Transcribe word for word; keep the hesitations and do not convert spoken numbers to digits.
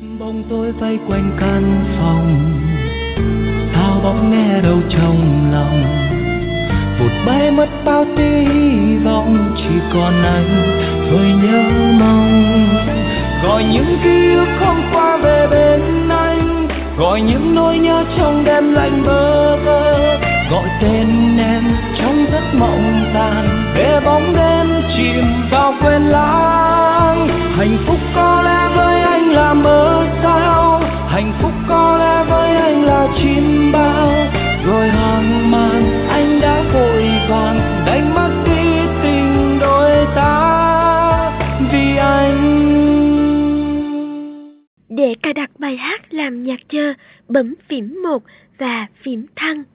Bóng tối vây quanh căn phòng, sao bỗng nghe đâu trong lòng, vụt bay mất bao tí hy vọng, chỉ còn anh thôi nhớ mong. Gọi những ký ức hôm qua về bên anh, gọi những nỗi nhớ trong đêm lạnh bơ vơ, gọi tên em trong giấc mộng tàn, để bóng đêm chìm vào quên lãng. Hạnh phúc có lẽ với anh là mơ sao, hạnh phúc có lẽ với anh là chim bao, rồi hoang mang anh đã vội vàng đánh mất đi tình đôi ta vì anh. Để cài đặt bài hát làm nhạc chờ, bấm phím một và phím thăng.